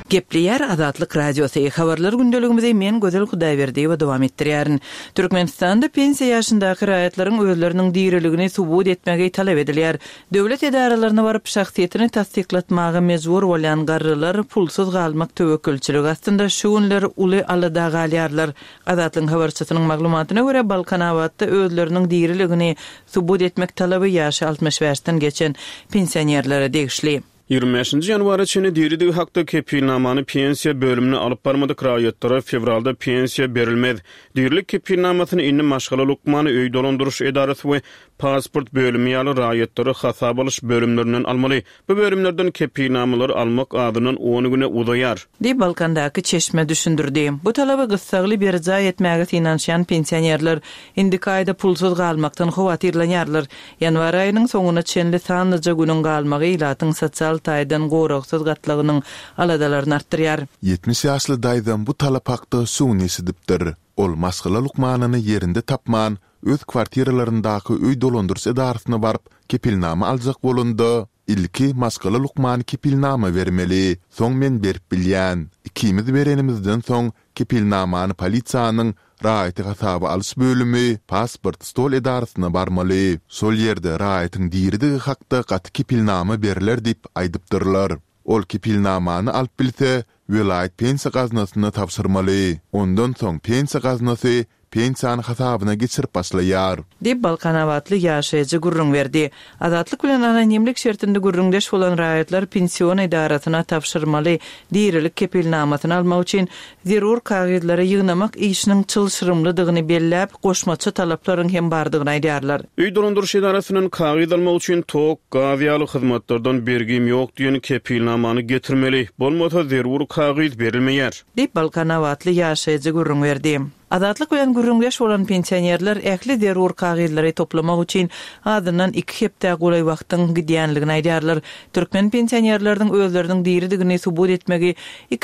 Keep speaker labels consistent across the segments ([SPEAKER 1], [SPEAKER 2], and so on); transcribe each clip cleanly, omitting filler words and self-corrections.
[SPEAKER 1] Gepliyer Azatlyk Radiosu habarlar gündeligimizde men Gözel Hudaýberdiýew dowam etdirýärin. Türkmenistanda pensiýa ýaşyndaky raýatlaryň özleriniň diýriligini subut etmegi talap edilýär. Döwlet edaralaryna baryp şahsiýetini tasdiklatmagy mejbur bolan garrylar pulsuz galmak töwekkelçiligi astynda şu günler uly alada galýarlar. Azatlyk habarçysynyň maglumatyna görä Balkanawatda özleriniň diýriligini subut etmek talaby ýaşy 65-den geçen pensionerlere degişli.
[SPEAKER 2] 25 yanvar içinde diri hakda kepilnamany pensiya bölümüne alıp barmadyk raýatlara fevralda pensiya berilmez. Dirilik kepilnamasyny inni maşgala lukmany öý dolandyryş edarasy we pasport bölümi ýaly raýatlary hasap alyş bölümlerinden almaly. Bu bölümlerden kepilnamalar almak adynyň 10 güne uzaýar.
[SPEAKER 1] Di Balkandaky çeşme düşündirdi. Bu talaby gysgaly bir jaý etmäge finansiýan pensionerler indi kaýda pulsuz galmakdan howatyrlanýarlar. Yanvar aýynyň soňuna çenli sanlyja günüň galmagy ilatyň sosial taýdan goraksız gatlygynyň aladalaryny artdyrýar.
[SPEAKER 3] 70 ýaşly daýdan bu talap hakda suwny sidipdir. Ol maşgala lukmanyny yerinde tapman, öz kwartiralaryndaky öý dolandyrys edarasyna baryp kepilnama aljak bolundy. İlki maşgala lukmany kepilnama bermeli. Soň men berip bilýän. Ikimiz berenimizden soň kepilnamany polisiýanyň raýaty hasaby alyş bölümi pasport stol edarasyna barmaly. Sol ýerde raýatyň diýridi hakda gaty kepilnama beriler dip aýdypdyrlar. Ol kepilnamany alyp bilse, vilayet pensiya gaznasyna tapşyrmaly. Ondan soň pensiya gaznasy pensiýany hasabyna geçirip başlaýar.
[SPEAKER 1] Dip Balkanawatly ýaşaýjy gurrun berdi. Azatlyk bilen anonimlik şertinde gurrundeş bolan raýatlar pensiýon edarasyna tapşyrmaly. Diýrilik kepilnamasyny almak üçin zerur kagydlary ýygnamak işiniň çylşyrymlydygyny belläp, goşmaçy talaplaryň hem bardygyny aýdýarlar.
[SPEAKER 2] Öý dolandyrys edarasynyň kagyd almak üçin tok, gaz ýaly hyzmatlardan bergim ýok diýen kepilnamany getirmeli. Bolmasa zerur kagyd berilmeýär.
[SPEAKER 1] Dip Balkanawatly ýaşaýjy gurrun berdi. Azatlyk bilen gurrundeş bolan pensionerler ähli derur kagydlary toplamak üçin adyndan 2 hepde golaý wagtyň gidýänligini aýdýarlar. Türkmen pensionerleriň özleriniň diýriligini subut etmegi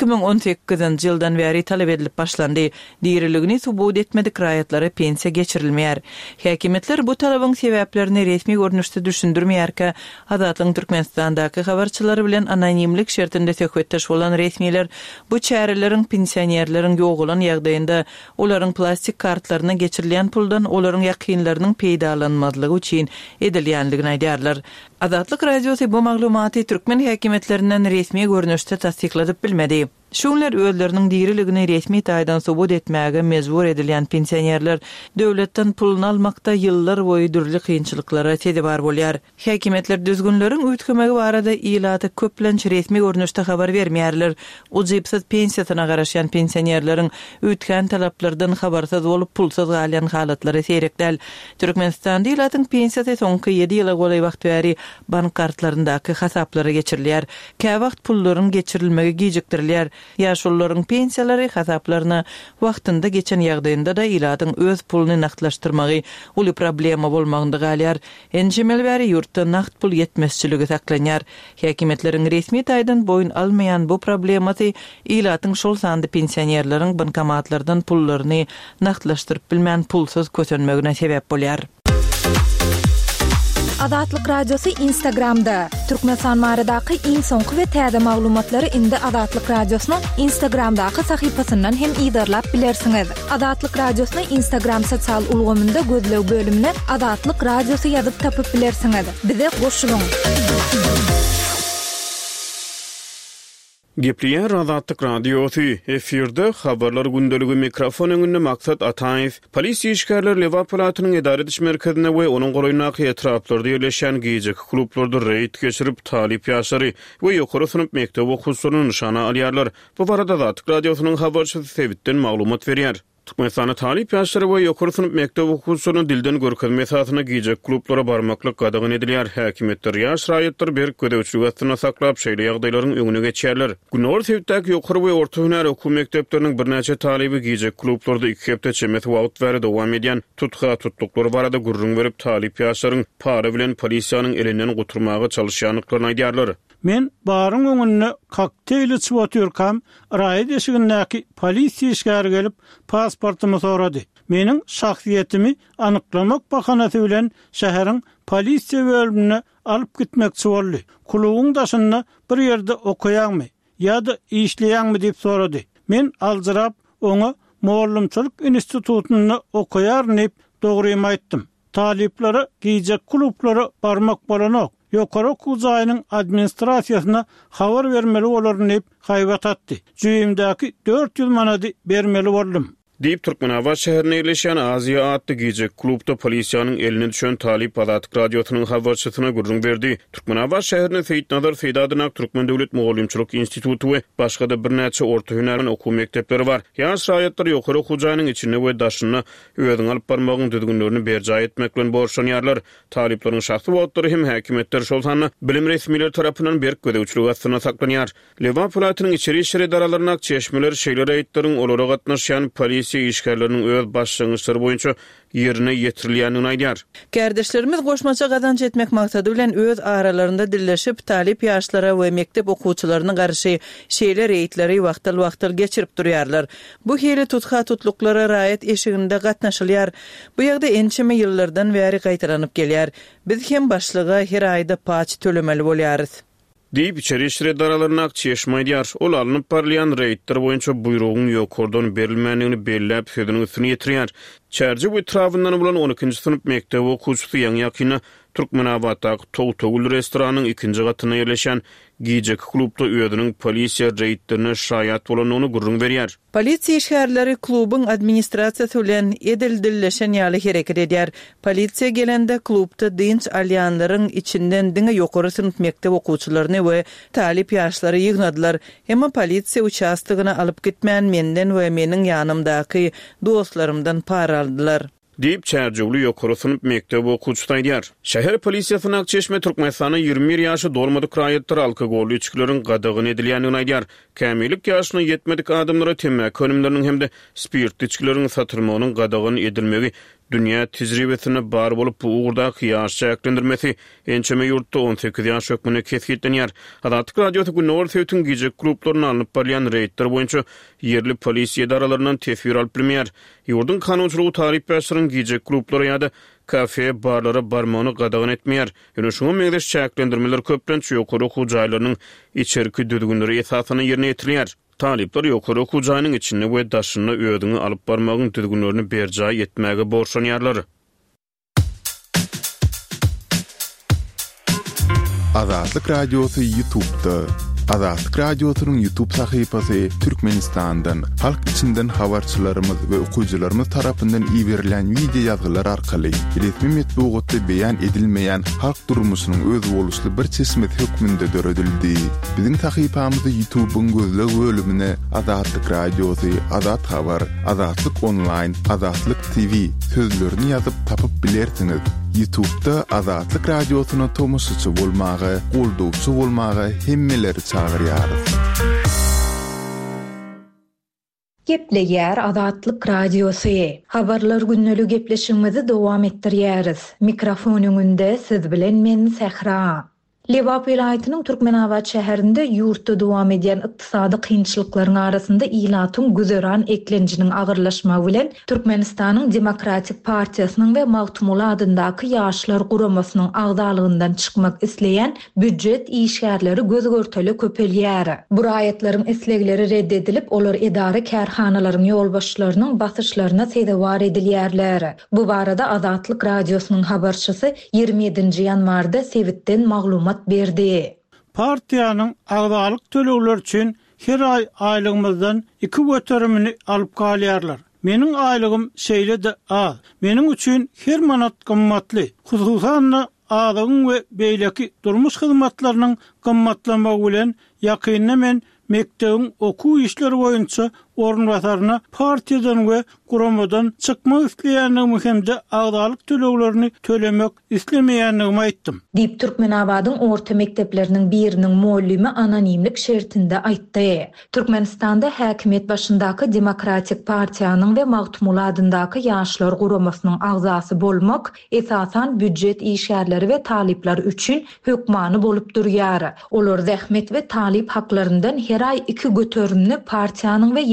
[SPEAKER 1] 2018-nji ýyldan beri talap edilip başlandy. Diýriligini subut etmedik raýatlara pensiya geçirilmeýär. Häkimetler bu talabyň sebäplerini resmi görnüşde düşündirmeýärkä, Azatlyk Türkmenistandaky habarçylary bilen anonimlik şertinde söhbetdeş bolan resmiler bu çäreleriň pensionerleriň ýogulan ýagdaýynda olaryň plastik kartlaryna geçirilen puldan olaryň ýakynlarynyň peýdalanmazlygy üçin edilýänligini aýdýarlar. Azatlyk Radiosu bu maglumaty türkmen häkimetlerinden resmi görnüşde tasdikladyp bilmedi. Şunlar özleriniň diýriligini resmi taýdan subut etmäge mejbur edilýän pensionerler döwletden pulunu almakda ýyllar boýy dürli kynçylyklara tedbir bolýar. Häkimetler düzgünleriň üýtgemegi barada ilaty köplenç resmi görnüşde habar bermeýärler. Ujypsız pensiýasyna garaşan pensionerleriň üýtgen talaplardan habarsız bolup pulsuz galýan halatlary seýrekdäl. Türkmenistanda ilatyň pensiýasy soňky 7 ýyla golaý wagt bäri bank kartlaryndaky hasaplary geçirilýär. Kä wagt pullaryň geçirilmegi gijikdirilýär. Ýaşullaryň pensiýalary hasaplaryna wagtynda geçen ýagdaýynda da ilatyň öz pulunu naqdlaşdyrmagy uly problema bolmagynda galýar. Enjemel bäri ýurtda naqd pul ýetmezçiligi saklanýar. Häkimetleriň resmi taýdan boyun almaýan bu problematy ilatyň şol sandy pensionerleriň bankomatlardan pullaryny naqdlaşdyryp bilmän pulsuz köçenmegine sebäp bolýar.
[SPEAKER 4] Azatlyk Radiosu Instagramda. Türkmenistan maradaky iň soňky we täze maglumatlary indi Azatlyk Radiosynyň Instagramdaky sahypasyndan hem ýydarlap bilersiňiz. Azatlyk Radiosyny Instagram sosial ulgamynda gözlew bölümine Azatlyk Radiosu ýazyp tapyp bilersiňiz. Bize goşulyň.
[SPEAKER 2] Gepliyer Azatlyk Radiosu efirde habarlar gündeligi mikrofon öňünde maksat Ataýew polisiýa işgärler Lewa palatynyň edara ediş merkezine we onuň goraýnaky etraplarynda ýerleşen gijek klublarda reýd geçirip talip ýaşary we ýokary synap mekdep okuwçylaryny nişana alýarlar. Bu barada Azatlyk Radiosynyň habarçysy Sebitden maglumat berýär. Türkmenistana talip ýaşary we ýokary synap mekdep okuwçylaryny dilden görkezme esasyna gijek klublara barmaklyk gadagyn edilýär. Häkimetler ýaş raýatlar berip gödäwçilik astyna saklap şeýle ýagdaýlaryň öňüne geçýärler. Günor Sebitdäki ýokary we orta hünär okuw mekdepleriniň birnäçe talibi gijek klublarda 2 hepde çemet wagt bäri dowam edýän tutduklary barada gurrun berip talip ýaşlaryň para bilen polisiýanyň elinden guturmagy çalışýanlyklaryny aýdýarlar.
[SPEAKER 5] Men barın öňünde kokteyl içip oturkam, raýat eşigindäki polisiýa işgäri gelip pasportumy sorady. Meniň şahsiýetimi anyklamak bahanasy bilen şäheriň polisiýa bölümine alyp gitmekçi boldy. Klubyň daşynda bir ýerde okuýarmy? ýa-da işleýänmi diýip sorady. Men alzyrap oňa Mollumçylyk institutuny okuýar diýip dogrymy aýtdym. Taliplere giyecek klublara barmak bolanok. Ýokary okuw jaýynyň administrasiýasyna habar bermeli bolaryn diýip haýbat atdy. Jüýümdäki 400 manady bermeli boldum.
[SPEAKER 2] Deyip Türkmenabat şäherine ýerleşen Aziýa adly giyecek klubda polisiýanyň eline düşen Talip Adatyk radiosynyň habarçysyna gurrun berdi. Türkmenabat şäherine Feýitnazar Feýdadynak Türkmen Döwlet Mogalymçylyk institutu we başga da bir näçe orta hünäriň okuw mekdepleri bar. Ýaş şaýatlar ýokary okuw jaýynyň içinde we daşyna öwediň alyp barmagyň düzgünlerini berjaý etmek bilen borçlanýarlar. Talipleriň şahsy wagtlary hem häkimetler şol sany bilim resmileri tarapyndan berk gödäwçilik astyna saklanýar. Lewa polatynyň içeri işleri idaralarına çeşmeler şeýle reýitleriň olara gatnaşýan polisiýa işgärleriniň öz başlangyçlary boýunça ýerine ýetirilýänini aýdýar.
[SPEAKER 1] Kardeşlerimiz goşmaça gazanç etmek maksady bilen öz aralarında dilleşip talip ýaşlara we mektep okuwçylaryna garşy şeýle reýitleri wagtal geçirip durýarlar. Bu hili tutha tutluklara raýat eşiginde gatnaşylýar. Bu ýagda ençeme ýyllardan bäri gaýtaranyp gelýär. Biz hem başlyga her aýda paç tölemeli bolýarys.
[SPEAKER 2] Deyip içeri işleri daralarına çeşmeydiyar. Ol alınıp barlayan reýitler boýunça buyruğun ýokordon berilmänligini belläp sözüniň üstüne ýetirýär. Çärji bu etrafyndan bolan 12-nji synıp mektep okuwçysy ýa-ni ýakyna Türkmenabatdaky Togtogul restoranynyň 2-nji gatyna ýerleşen giyecek klubda özüniň polisiýa reýitlerine şaýat bolanyny gurrun berýär.
[SPEAKER 1] Polisiýa işgärleri klubyň administrasiýasy bilen edil-dilleşen ýaly hereket edýär. Polisiýa gelende klubda dinç alýanlaryň içinden diňe ýokary synıp mektep okuwçylaryny we talip ýaşlary ýygnadylar. Emma polisiýa uçastygyna alyp gitmän menden we meniň ýanymdaky dostlarymdan para aldylar.
[SPEAKER 2] Deyip çärjewli ýokary synıp mektep okuwçysy aýdýar. Şäher polisiýasynyň Akçeşme Türkmenistanyň 21 ýaşy dolmadyk raýatlar alkogolly içkileriň gadagyny edilýänini aýdýar. Kämillik ýaşyna ýetmedik adamlara temäki önümleriniň hemde spirtli içkileriň satylmagynyň gadagyny edilmegi dünýä tejribesine bar bolup bu ugurdaky ýaş çäklendirmesi ençeme ýurtda 18 ýaş hökmüne kesgitlenýär. Adatyk radiosy Günnur Söýtüň gijek klublaryna alyp barýan reýitler boýunça ýerli polisiýa idaralaryndan tesbir alyp bilmeýär. Ýurdun kanunçylygy tarip başlaryň gijek klublary ýa-da kafe, barlara barmagyny gadagan etmeýär. Ýöne şoňa meňdeş çäklendirmeler köpden ýokary okuw jaýlarynyň içerki düzgünleri esasyna ýerine ýetirilýär. Talipler ýokary okuw jaýynyň içinde we daşyna öwediňi alyp barmagyň düzgünlerini berjaý etmäge borçlanýarlar.
[SPEAKER 3] Azatlyk radiosu YouTube'da. Azatlyk radiosynyň YouTube sahypasy Türkmenistandan, halk içinden habarçylarymyz we okuwçylarymyz tarapyndan ýiberilen video ýazgylar arkaly resmi metbuatda beýan edilmeýän halk durmuşynyň öz boluşly bir çeşmet hökmünde döredildi. Biziň sahypamyzda YouTube'un gözle bölümine Azatlyk radiosy, Azat habar, Azatlyk online, Azatlyk TV sözlerini ýazyp tapyp bilersiňiz. YouTube'da Azatlyk radiosyna tomoşçy bolmagy, goldowçy bolmagy hemmeleri çağırýar.
[SPEAKER 4] Gepleýär Azatlyk radiosy. Habarlar günnälik gepleşigimizi dowam etdirýäris. Mikrofon öňünde siz bilen men Sehra. Lewa vilayatynyň Türkmenabat şäherinde ýurtda dowam edýän ykdysady kynçylyklaryň arasynda ilatyň güzeran eklenjiniň agyrlaşmagy bilen Türkmenistanyň Demokratik Partiýasynyň we Magtumul adyndaky ýaşlar guramasynyň agdalygyndan çykmak isleýän büdjet işgärleri gözgörteli köpelýär. Bu raýatlaryň islegleri reddedilip, olar edara kärhanalaryň ýolbaşçylarynyň basyşlaryna seýdewar edilýärler. Bu barada Azatlyk radiosynyň habarçysy 27-nji ýanwarda Sewitden maglumat berdi.
[SPEAKER 5] Partiýanyň agdalyk tölegler üçin her ay aýlygymyzdan 2 göterimini alyp galýarlar. Meniň aýlygym şeýle-de az. Meniň üçin her manat gymmatly. Hususan adyň we beýleki durmuş hyzmatlarynyň gymmatlamagy bilen ýakynna men mektebiň okuw işleri boýunça orunbasaryna partiýadan we guramadan çykmak isleýändigimi hemde agdalyk töleglerini tölemek islemeýändigimi aýtdym.
[SPEAKER 4] Diýip Türkmenabadyň orta mekdepleriniň biriniň muallimi anonimlik şertinde aýtdy. Türkmenistanda häkimet başyndaky Demokratik Partiýanyň we Magtumul adyndaky ýaşlar guramasynyň agzasy bolmak esasan büdjet işgärleri we talipler üçin hökmany bolup durýar. Olar zähmet we talip haklaryndan her ay 2 göterimni partiýanyň we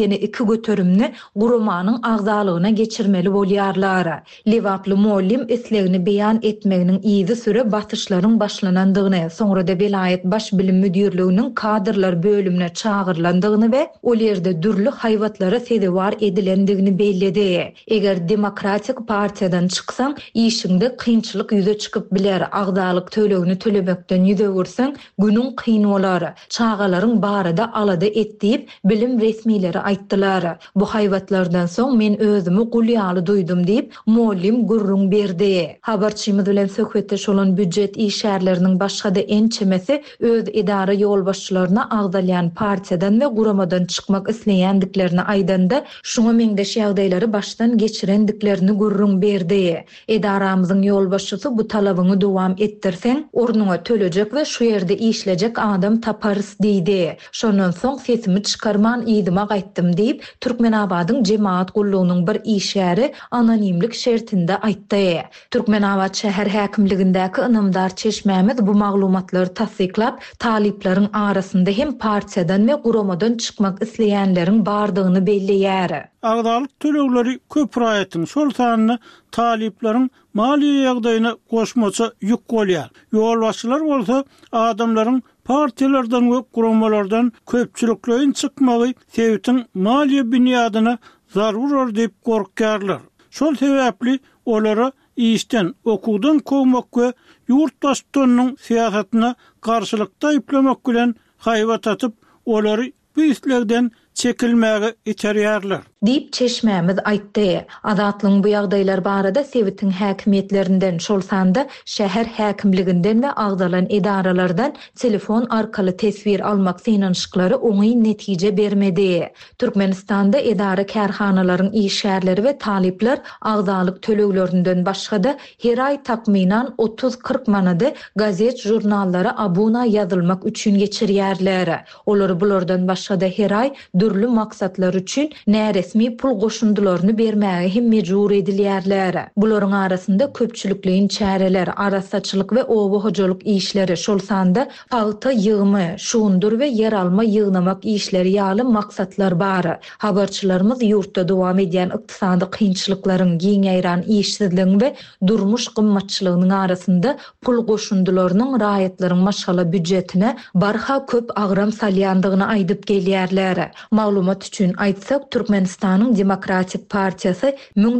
[SPEAKER 4] ýene 2 götürümni gurumanyň agzalygına geçirmeli bolýarlar. Lewaply mollim islegini beýan etmeginiň izi süre batyşlaryň başlanandygyny, soňra-da vilayet baş bilim müdürlüğiniň kadrlar bölümine çağırlandygyny we ol ýerde dürli haýwatlara sezewar edilendigini beýledi. Eger Demokratik partiýadan çyksaň, işiňde kynçylyk ýüze çykyp biler. Agzalyk tölegini tölemekden ýüze görseň, günüň kyn bolar. Çağalaryň barada alada etdiýip bilim resmileri aýtdylar. Bu haýwatlardan soň men özümi gulýaly duýdum diýip mollim gurrun berdi. Habarçymyz bilen söhbetdeş bolan büdjet işärleriniň başga-da en çemesi öz idara ýolbaşçylaryna agdalýan partiýadan we guramadan çykmak isleýändiklerini aýdanda, şuňa meňdeş ýagdaýlary başdan geçirendiklerini gurrun berdi. Edaramyzyň ýolbaşçysy bu talabyny dowam etdirseň, ornuňa tölejek we şu ýerde işlejek adam taparys diýdi. Şondan soň sesimi çykarman ýydyma gaýtdym diýip Türkmenabadyň jemaat gullugynyň bir işäri anonimlik şertinde aýtdy. Türkmenabad şäher häkimligindäki ynamdar Çeşmämiz bu maglumatlary tasdiklap, taliplaryň arasynda hem partiýadan we guramadan çykmak isleýänleriň bardygyny belleýär.
[SPEAKER 5] Agdalyk tölegleri köp raýatyň şol sanyny taliplaryň maliýe ýagdaýyna goşmaça ýük bolýar. Ýolbaşçylar bolsa adamlaryň partiýalardan we guramalardan köpçüliklerin çykmagy sebäpden maliýe bünýadyna zarur diýip gorkýarlar. Şol sebäpli olara işten, okudan kovmak we ýurtdaşlarynyň siýasatyna garşylykda ýyplamak bilen haýwat atyp olary bu islerden çekilmäge iterýärler.
[SPEAKER 4] Diýip Çeşmämiz aýtdy. Azatlyň bu ýagdaýlar barada Sewitiň häkimiýetlerinden şol sanda şäher häkimliginden we agdalan edaralardan telefon arkaly tesbir almak synanyşyklary oňy netije bermedi. Türkmenistanda edara kärhanalaryň işärleri we talipler agdalyk töleglerinden başga-da her aý takminan 30-40 manady gazet jurnallara abuna ýazylmak üçin geçirýärler. Olar bulardan başga-da her aý dürli maksatlar üçin resmi pul goşundylaryny bermäge hem mejbur edilýärler. Bularyň arasynda köpçülikliň çäreler, arasaçylyk we owahojalyk işleri, şol sanda paýta ýygymy, şuundur we yer alma ýygnamak işleri ýaly maksatlar bar. Habarçylarymyz ýurtda dowam edýän ykdysady kynçylyklaryň, giňeýran işsizligiň we durmuş gymmatçylygynyň arasynda pul goşundylarynyň raýatlaryň maşgala büdjetine barha köp agram salýandygyny aýdyp gelýärler. Maglumat üçin aýtsak, Türkmenistanyň Demokratik Partiýasy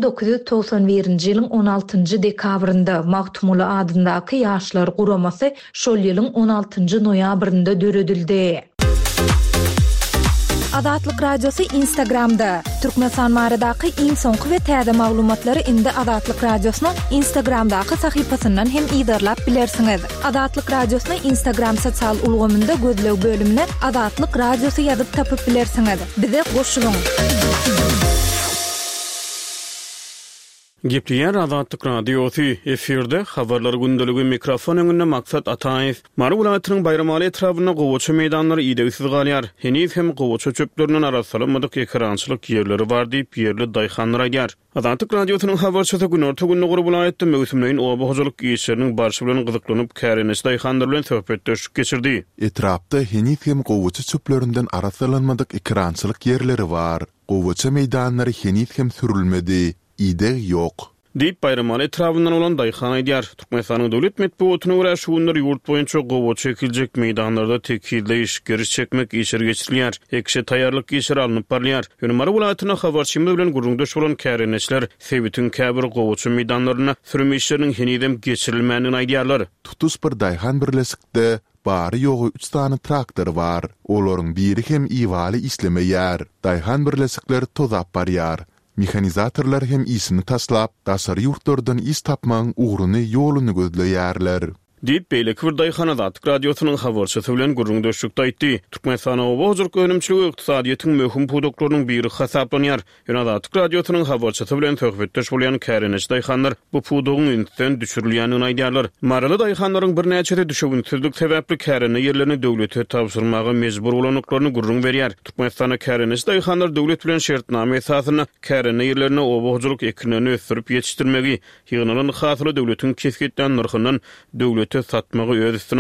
[SPEAKER 4] 1991-nji ýylyň 16-njy dekabrynda Magtumuly adyndaky ýaşlar guramasy şol ýylyň 16-njy noýabrynda döredildi. Azatlyk Radiosu Instagramda. Türkmenistan baradaky iň soňky we täze maglumatlary indi Azatlyk Radiosynyň Instagramdaky sahypasyndan hem ýydarlap bilersiňiz. Azatlyk Radiosyny Instagram sosial ulgamynda gözlew bölümine Azatlyk Radiosu ýazyp tapyp bilersiňiz. Bize goşulyň.
[SPEAKER 2] Gepleyen Azatlyk Radiosu efirde habarlar gündeligi mikrofon öňünde maksat Ataýew. Mary welaýatynyň Bayramaly etrawyna gowaça meýdanlary ýygysyz galýar. Henüz hem gowaça çöplerinden arasalamadyk ekrançylyk ýerleri bar diýip ýerli daýhanlar aýdýar. Azatlyk Radiosynyň habarçysy Günorta günüňi vilayatda möhümleýin owahojalyk işleriniň barşy bilen gyzyklynyp kärenes daýhanlar bilen söhbetdeşik geçirdi.
[SPEAKER 3] Etrapda henüz hem gowaça çöplerinden arasalamadyk ekrançylyk ýerleri bar. Gowaça meýdanlary henüz hem sürülmedi. İde yok.
[SPEAKER 2] Diýip Bayramaly etrabyndan olan daýhan aýdýar. Türkmenistanyň döwlet medeniýetine görä şuunlar ýurt boýunça gowa çekiljek meýdanlarda tekilde iş geriş çekmek işler geçirilýär. Ekşe taýýarlyk işleri alınıp barlýar. Ýönmary welaýatyna habarçymyz bilen gurrundaş bolan käreneçler Sewitiň käbir gowaça meýdanlaryna sürme işleriniň henidem geçirilmänini aýdýarlar.
[SPEAKER 3] Tutus bir daýhan birleşikde bary ýogy 3 tane traktor bar. Olaryň biri hem iwaly islemeýär. Daýhan birleşikleri tozap barýar. Mehanizatorlar hem isini taslap, dasar yurtlardan is tapmaň ugruny ýoluny gözleýärler.
[SPEAKER 2] Diýip beýleki bir daýhan Azatlyk Radiosynyň habarçysy bilen gurrundaşlykda aýtdy. Türkmenistan owahojalyk önümçiligi ykdysadyýetyň möhüm pudoklarynyň biri hasaplanýar. Ýöne Azatlyk Radiosynyň habarçysy bilen töhbetdeş bolýan käreneç daýhanlar bu pudogyň ünsden düşürilýänini aýdýarlar. Maraly daýhanlaryň bir näçe düşügünsizlik sebäpli kärene ýerlerini döwlete tapşyrmagy mejbur bolanlyklaryny gurrun berýär. Türkmenistana käreneç daýhanlar döwlet bilen şertname esasyna kärene ýerlerini owahojalyk ekrini ösürip ýetişdirmegi, ýygynyň hasyly döwletiň kesgitden narhyndan döwlet satmagy öz üstüne alýar.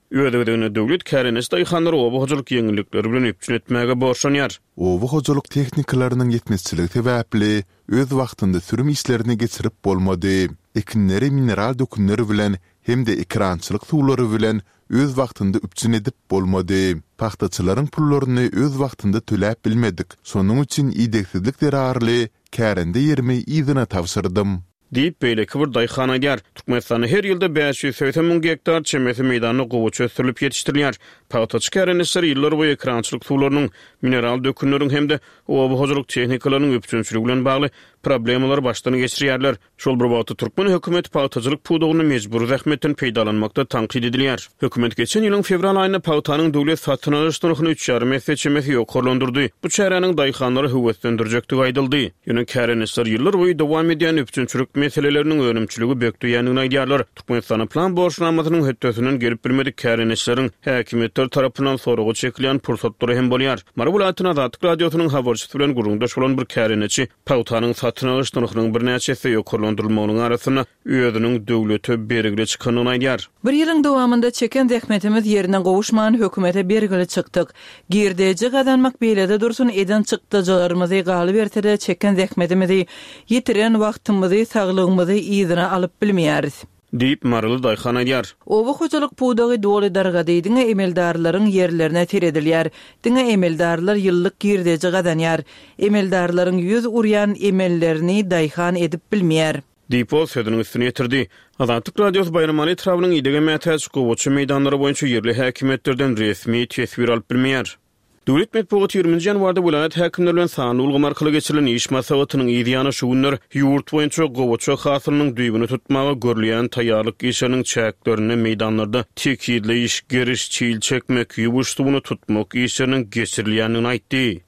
[SPEAKER 2] Ödegedene döwlet kärenes daýhanlary oba hojalyk ýeňillikleri bilen üpçün etmäge borçlanýar.
[SPEAKER 3] Oba hojalyk tehnikalarynyň ýetmezçiligi sebäpli öz wagtynda sürüm işlerini geçirip bolmady. Ekinleri mineral dökümleri bilen hem de ekrançylyk suwlary bilen öz wagtynda üpçün edip bolmady. Paxtaçylaryň pullaryny öz wagtynda töläp bilmedik. Sonuň üçin idegsizlik derarly kärende ýerimi ýzyna tawsyrdym.
[SPEAKER 2] Diýip beýleki bir daýhana edýär. Türkmenistanda her ýylda 580 000 hektar çemesi meýdanyna gowy çözdürilip ýetişdirilýär. Paxtaçy kärenişler ýyllar boýy ekrançylyk suwlarynyň, mineral dökümleriň hem-de oba hojalyk tehnikalarynyň üpçünçiligi bilen bagly problemalar başdan geçirýärler. Şol bir wagtda Türkmen hökümeti paxtaçylyk pudugyny mejbur zähmetten peýdalanmakda tanqid edilýär. Hökümet geçen ýylyň fevral aýynda paxtanyň döwlet satyn alyş narhyny 3,5 metre çemesi ýokarlandyrdy. Bu çärenin daýhanlary höwetlendirjekdigi aýdyldy. Ýöne kärenişler ýyllar boýy dowam edýän üpçünçilik meselelerinin önümçülügi bökdüýäniňi aýdýarlar. Türkmenistana plan borçlanmasynyň hötdösünden gelip bilmedik kärenişleriň häkimetler tarapyndan soragy çekilýän pursatlary hem bolýar. Marwulatyň Azatlyk radiosynyň habarçysy bilen guruldaş bolan bir kärenişi paxtanyň satyn alyş narhynyň bir näçesi ýokarlandyrylmagynyň arasyna özüniň döwlete bergili çykanyny aýdýar.
[SPEAKER 1] Bir ýylyň dowamında çeken zähmetimiz ýerine gowuşman hökümete bergili çykdyk. Girdeji gadanmak beýlede dursun eden çykdyjlarymyzy galy berse çeken zähmetimizi ýitiren wagtymyzy saglygymyzy ýyzyna alyp bilmeýäris.
[SPEAKER 2] Diýip marly daýhana edýär.
[SPEAKER 1] Oba hojalyk pudugy doly darga diýdiňe emeldarlaryň ýerlerine teredilýär. Diňe emeldarlar ýyllyk girdeji gadanýar. Emeldarlaryň ýüz urýan emellerini daýhan edip bilmeýär.
[SPEAKER 2] Diýip ol sözüniň üstüne ýetirdi. Azatlyk radiosu Bayramali etrawynyň ýedege mätäç gowaçy meýdanlary boýunça ýerli häkimetlerden resmi tesbir alyp bilmeýär. Döwlet medeniýeti 20 ýanwarda vilayat häkimleri bilen sany ulgamy arkaly geçirilen iş maslahatynyň ýygyny şu günler ýurt boýunça gowaçy hasylynyň düýbüni tutmagy görülýän taýýarlyk işiniň çäklerini meýdanlarda tekidli iş geriş çiğil çekmek, ýubuş suwuny tutmak işiniň geçirilýänini aýtdy.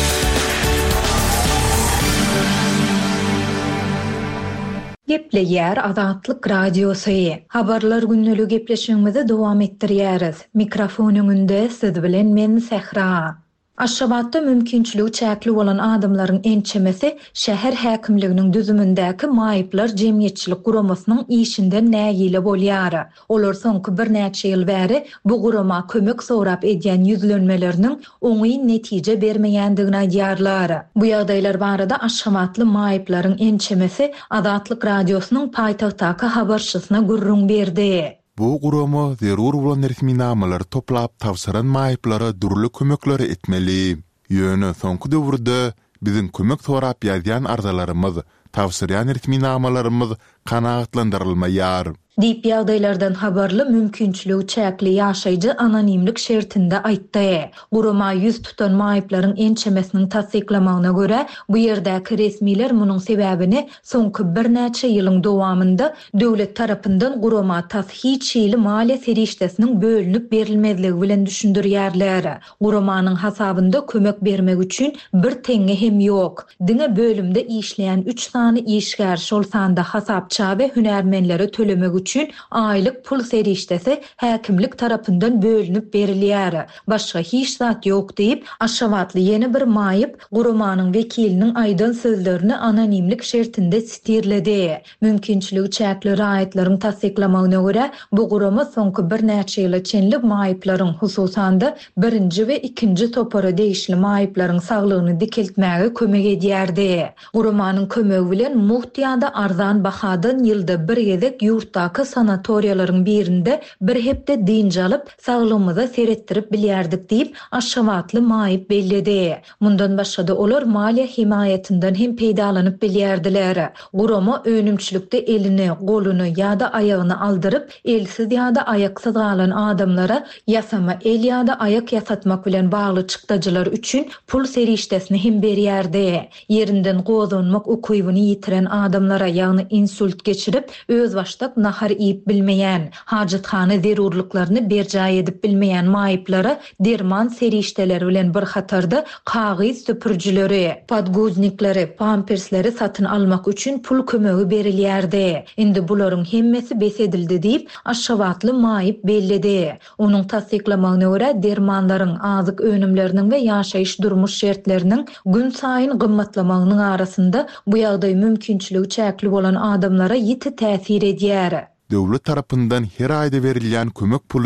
[SPEAKER 4] Gepleýär Azatlyk radiosu. Habarlar günnülük gepleşigimizi dowam etdirýäris. Mikrofon öňünde siz bilen men Sehra. Aşgabatda mümkinçiligi çäkli bolan adamlaryň ençemesi şäher häkimliginiň düzümündäki maýyplar jemgyýetçilik guramasynyň işinden nägile bolýar. Olar soňky bir näçe ýyl bäri bu gurama kömek sorap edýän ýüzlenmeleriniň oňy netije bermeýändigini aýdýarlar. Bu ýagdaýlar barada aşgabatly maýyplaryň ençemesi Azatlyk radiosynyň paýtagtdaky habarçysyna gurrun berdi.
[SPEAKER 3] Bu gurama zerur bolan resmi namalary toplap tawsyran maýyplara durly kömekleri etmeli. Ýöne soňky döwürde biziň kömek sorap ýazýan arzalarymyz, tawsyryan resmi namalarymyz kanagatlandyrylmaýar.
[SPEAKER 4] Diýip ýagdaýlardan habarly mümkinçiligi çäkli ýaşaýjy anonimlik şertinde aýtdy. Gurama ýüz tutan maýyplaryň ençemesiniň tasdiklamagyna görä, bu ýerdäki resmiler munyň sebäbini soňky bir näçe ýylyň dowamında döwlet tarapyndan gurama tashiç ýyly maliýe serişdesiniň bölünip berilmezligi bilen düşündirýärler. Guramanyň hasabynda kömek bermek üçin bir teňe hem ýok. Diňe bölümde işleýän 3 sany işgär şol sanda hasapça we hünärmenlere tölemek üçün aylık pul serişdesi häkimlik tarapyndan bölünip berilýär. Başga hiç zat ýok diýip Aşgabatly ýeni bir maýyp guramanyň wekiliniň aýdan sözlerini anonimlik şertinde stirledi. Mümkinçiligi çäkli raýatlaryň tasdiklamagyna görä bu gurama soňky bir näçe ýyla çenli maýyplaryň hususanda 1-nji we 2-nji topara değişli maýyplaryň saglygyny dikeltmäge kömek edýärdi. Guramanyň kömegi bilen muhtiýada arzan bahadan ýylda bir gezek ýurtda sanatoriýalaryň birinde bir hepde dinç alyp saglygymyza seretdirip bilýärdik diýip Aşgabatly maýyp belledi. Mundan başga olar maliýe himayetinden hem peýdalanyp bilýärdiler. Gurama önümçilikde elini, goluny ýa-da aýagyny aldyryp elsiz ýa-da aýaksyz galan adamlara ýasama el ýa-da aýak ýasatmak bilen bagly çykdagylar üçin pul serişdesini hem berýärdi. Yerinden gozanmak ukybyny ýitiren adamlara ýagny insult geçirip öz başdak nahar iyip bilmeyen, hajatxana zerurluklaryny berjaý edip bilmeyen maýyplara derman serişdeleri bilen bir hatarda kagyz süpürjüleri, podguznikleri, pampersleri satyn almak üçin pul kömegi berilýärdi. Indi bularyň hemmesi besedildi diýip Aşgabatly maýyp belledi. Onuň tasdiklamagyna görä dermanlaryň azyk önümleriniň we ýaşaýyş durmuş şertleriniň gün saýyn gymmatlamagynyň arasynda bu ýagdaý mümkinçiligi çäkli bolan adamlara ýiti täsir edýär.
[SPEAKER 3] Döwlet tarapyndan her aýda berilýän kömek puly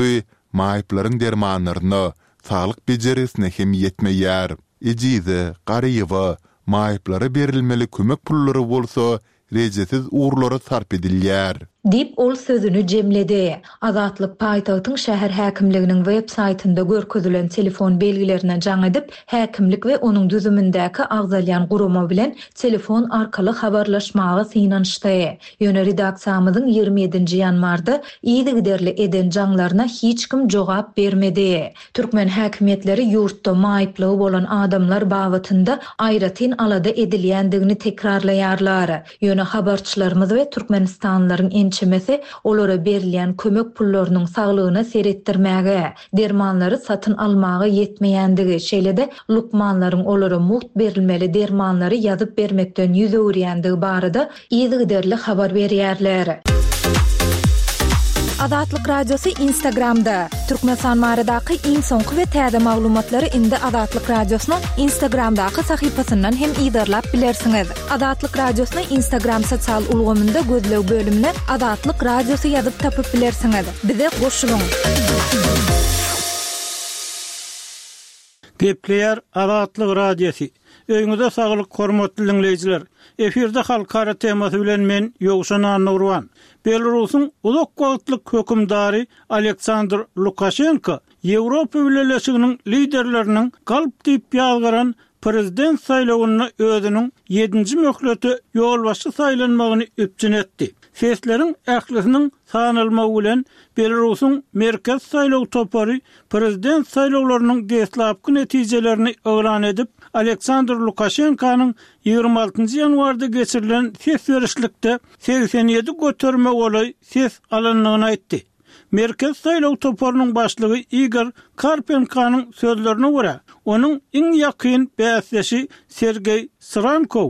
[SPEAKER 3] maýyplaryň dermanlaryny saglyk bejerisine hem yetmeýär. Ejide, garyýyby, maýyplara berilmeli kömek pullary bolsa, rejesiz uğurlara sarp edilýär.
[SPEAKER 4] Dip ol sözünü cemledi. Azatlyk paýtagtyň şäher häkimliginiň web saytynda görkezülen telefon belgilerine jaň edip, häkimlik we onuň düzümindäki agzalyan guruma bilen telefon arkaly habarlaşmagy synanşdy. Ýöne redaksiýamyzyň 27-nji ýanwarda ýygy giderli eden jaňlaryna hiç kim jogap bermedi. Türkmen häkimetleri ýurtda maýyplygy bolan adamlar babatynda aýratyn alada edilýändigini tekrarlaýarlar. Ýöne habarçylarymyz we Türkmenistanlaryň çemesi olara berilýän kömek pullarynyň saglygyna seretdirmäge, dermanlary satyn almagy yetmeýändigi şeýlede lukmanlaryň olara muht berilmeli dermanlary ýazyp bermekden ýüz öwrýändigi barada ýygy giderli habar berýärler. Azatlyk radiosu Instagramda. Türkmenistan maradaky iň soňky we täze maglumatlary indi Azatlyk radiosynyň Instagramdaky sahypasyndan hem ýydarlap bilersiňiz. Azatlyk radiosyny Instagram sosial ulgamynda gözlew bölümine Azatlyk radiosu ýazyp tapyp bilersiňiz. Bize goşulyň.
[SPEAKER 5] Gepleýär Azatlyk radiosu. Öňüňizde saglyk hormatly dinleýijiler. Efirde halkara temasy bilen men Ýogşan Nurwan. Belarusyň uzak wagtlyk hökümdary Aleksandr Lukashenko Ýewropa Birleşiginiň liderleriniň galp diýip ýalgaran prezident saýlawyna özüniň 7-nji möhleti ýolbaşçy saýlanmagyny öpçün etdi. Sesleriň ählisiniň sanalmagy bilen Belarusyň merkez saýlaw topary prezident saýlawlarynyň geslapky netijelerini öwran edip, Aleksandr Lukashenkonyň 26-njy ýanwarda geçirilen ses berişlikde 87 göterme goly ses alanlygyny aýtdy. Merkez saýlaw toparynyň başlygy Igor Karpenkanyň sözlerine görä, onuň iň ýakyn bäsleşi Sergey Srankov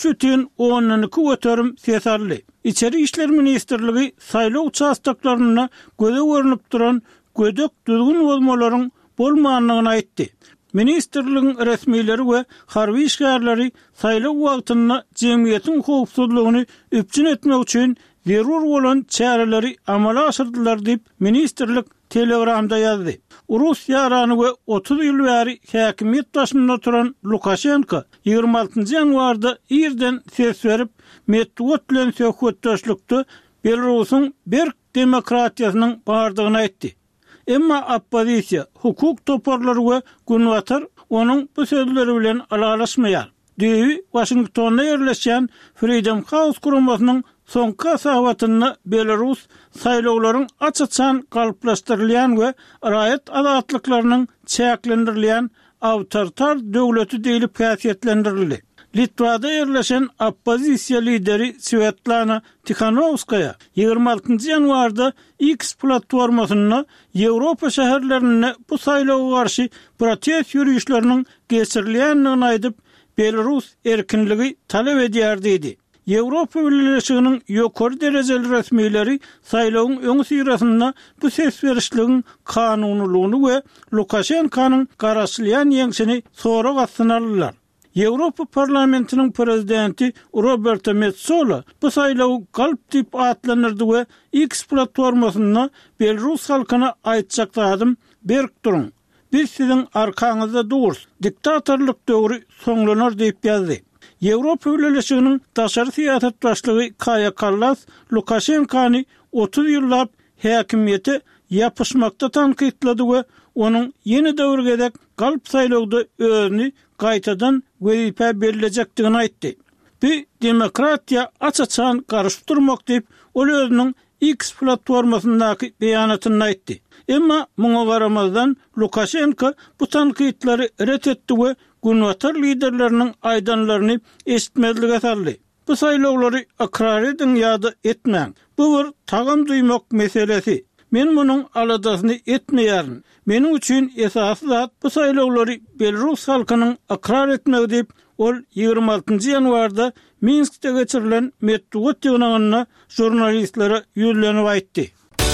[SPEAKER 5] 3,12 göterim ses aldy. İçeri İşler Ministerligi saýlaw çastaklaryna göze görünüp duran gödök düzgün bolmalaryň bolmanlygyny aýtdy. Ministerligiň resmiýetleri we harby işgärleri saýlaw wagtyna jemgyýetiň howpsuzlygyny öpçün etmek üçin zerur bolan çäreleri amala aşyrdylar diýip ministerlik telegramda ýazdy. Russiýa arany we 30 ýyl bäri häkimiýet başynda turan Lukashenko 26-njy ýanwarda ýerden ses berip, metwat bilen söhbetdeşlikde Belarusyň berk demokratiýasynyň bardygyny aýtdy. Emma oppozisiýa, hukuk toparlary we günwatar onuň bu sözleri bilen alalaşmaýar. Diýip Washingtonda ýerleşen Freedom House guramasynyň soňky sahawatyna Belarus saýlawlaryň açyçan galplaşdyrylýan we raýat azatlyklarynyň çäklendirilýän awtoritar döwleti diýilip häsiýetlendirildi. Litvada ýerleşen oppozisiýa lideri Svetlana Tikhanovskaya 26-njy ýanwarda X platformasyna Ýewropa şäherlerine bu saýlawa garşy protest ýürüýüşleriniň geçirilýändigini aýdyp, Belarus erkinligi talep edýär diýdi. Ýewropa Birleşiginiň ýokary derejeli resmiýetleri saýlawyň öňü syrasynda bu ses berişligiň kanunylygyny we Lukashenkonyň garaşlyan ýeňsini sorak astyna aldylar. Ýewropa parlamentiniň prezidenti Roberto Metsola bu saýlawy galp diýip atlanyrdy we X platformasyna Belarus halkyna aýtjakdym, berk durun. Biz siziň arkaňyzda durus. Diktatorlyk döwri soňlanar diýip ýazdy. Ýewropa Birleşiginiň daşary siýasat başlygy Kaja Kallas Lukashenkony 30 ýyllap häkimiýete ýapyşmakda tanqidlady we onuň ýeni döwrgedek galp saýlawda özüni gaýtadan wezipe berilejekdigini aýtdy. Bu demokratiýa açyçan garşdyrmak diýip ol özüniň X platformasyndaky beýanatyny aýtdy. Emma muňa garamazdan Lukashenko bu tanqidlary ret etdi we günwatar liderleriniň aýdanlaryny eşitmezlige saldy. Bu saýlawlary akrar edin ýa-da etmäň. Bu bir tagam duýmak meselesi. Men munyň aladasyny etmeýärin. Meniň üçin esasy zat bu saýlawlary Belarus halkynyň akrar etmegi diýip ol 26-njy ýanwarda Minskde geçirilen metwat ýygnagyna jurnalistlere ýüzlenip aýtdy.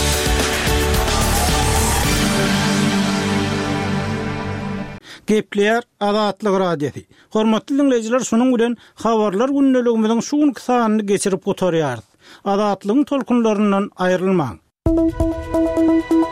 [SPEAKER 5] Gepleýär Azatlyk radiosu. Hormatly dinleýijiler, şonuň bilen habarlar günneligimiziň şu günki sanyny geçirip oturýarys. Azatlygyň tolkunlaryndan aýrylmaň.